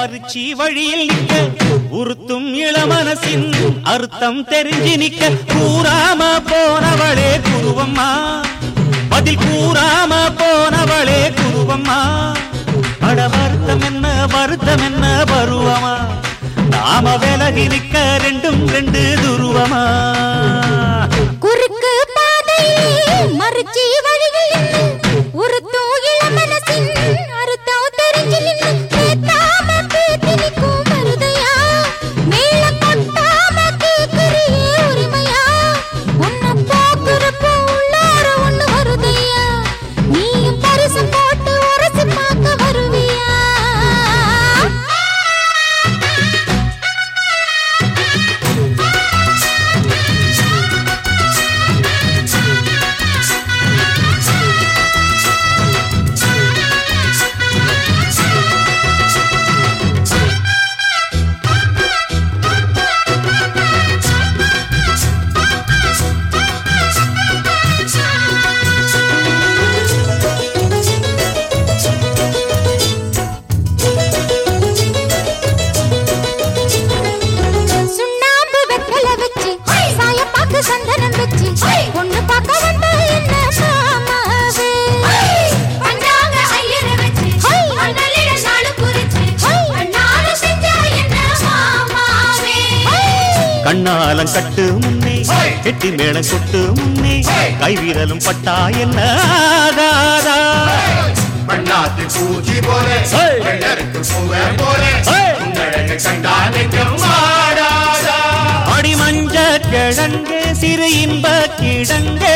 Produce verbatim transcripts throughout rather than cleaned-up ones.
மறுச்சி வழியில் நிக்க உறுத்தும் இளமனசின் அர்த்தம் தெரிஞ்சு நிக்க கூறாம போனவளே குருவம்மா பதில் கூறாம போனவளே குருவம்மா அட வருத்தம் என்ன வருத்தம் என்ன பருவமா நாம விலகி நிக்க ரெண்டும் ரெண்டு துருவமா குறுக்கு பாதையிலே மறுச்சி வழியில் நின்னு உறுத்தும் இளமனசின் அர்த்தம் தெரிஞ்சு நின்னு கேட்டாம பேத்தி நிக்கும் மருதையா மேல கொட்டாம கேக்குறியே உரிமையா உன்னை பாக்குறப்போ உள்ளார ஒண்ணு வருதையா நீயும் பரிசு போட்டு உரசி பார்க்க வருவியா சந்தனம் வச்சு பொண்ணு பார்க்க வந்த என்ன மாமாவே பஞ்சாங்க ஐயர வச்சு அண்ணலிட நாளு குறிச்சு அண்ணால செஞ்ச என்ன மாமாவே கண்ணாலம் கட்டு முன்னே கெட்டி மேளம் கொட்டு முன்னே கைவிரலும் பட்டா என்ன ஆகாதா பண்ணாத்து பூச்சி போல வெள்ளருக்கு பூவே போல உன்னழகு கண்டா நெஞ்சம் வாடாதா அடி மஞ்ச கிழங்கு சிறு இன்ப கிழங்கு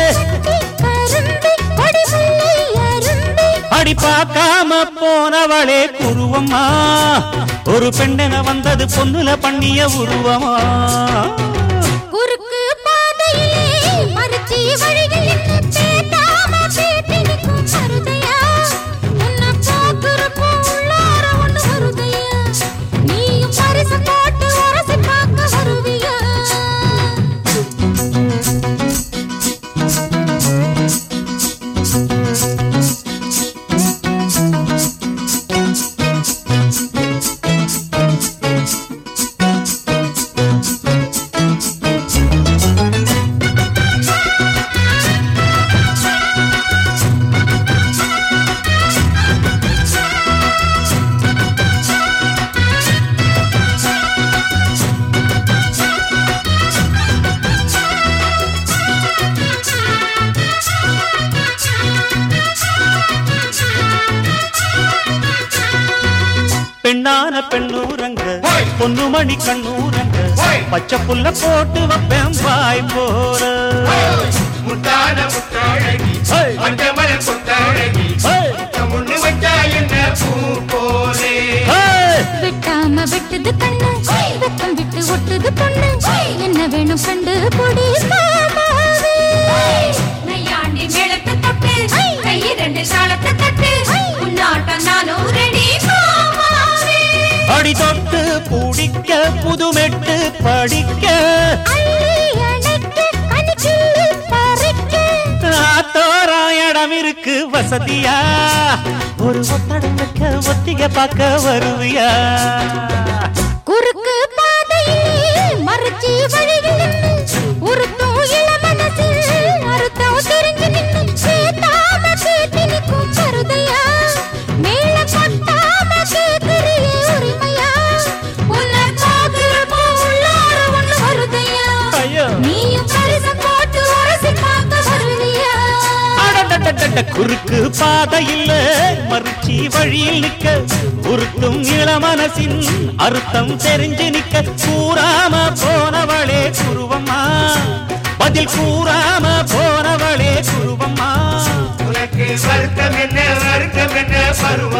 அடி பார்க்காம போனவளே குருவம்மா ஒரு பெண்ணென வந்தது பொண்ணுல பண்ணிய உருவமா குறுக்கு பாதையிலே மறுச்சி வழியில் நின்னு பேட்டாம பேட்டி நிக்கும் மருதையா உன்னை பாக்குறப்போ உள்ளார ஒண்ணு வருதையா நீயும் பரிசு போட்டு உரசி பார்க்க வருவியா பெண்ணான பெண்ணூரங்க பொண்ணு மணி கண்ணூரங்க பச்சை புல்ல போட்டு வைப்பேன் பாய் போற முத்தான முத்தாழகி மஞ்சமல கொத்தாழகி முன்னு வச்சா என்ன பூ போலே வெட்டாம வெட்டுது கண்ணு வெக்கம் விட்டு ஒட்டுது பொண்ணு என்ன வேணும் கண்டு பொடி மாமாவே நையாண்டி மேளத்தை தட்டு கை ரெண்டு சாலத்தை தட்டு உன்னாட்டம் நானும் ரெடி மாமாவே அடி தொட்டு பூடிக்க புதுமெட்டு படிக்க தோராயிடம் இருக்கு வசதியா ஒரு ஒத்தடம் வைக்க ஒத்திக பார்க்க வருவியா குறுக்கு பாதையிலே மறுச்சி வழியில் நின்னு உறுத்தும் இளமனசில் அர்த்தம் தெரிஞ்சு நின்னு பேத்தாம பேத்தி நிக்கும் மருதையா மேல கொட்டாம கேக்குறியே உரிமையா உன்னை பாக்குறப்போ உள்ளார ஒண்ணு வருதையா நீயும் பரிசு போட்டு உரசி பார்க்க வருவியா குறுக்கு பாதையில் மறுச்சி வழியில் நிக்க உறுத்தும் இளமனசின் அர்த்தம் தெரிஞ்சு நிக்க கூறாம போனவளே குருவம்மா பதில் கூறாம போனவளே குருவம்மா உனக்கு வருத்தம் என்ன வருத்தம் என்ன பருவம்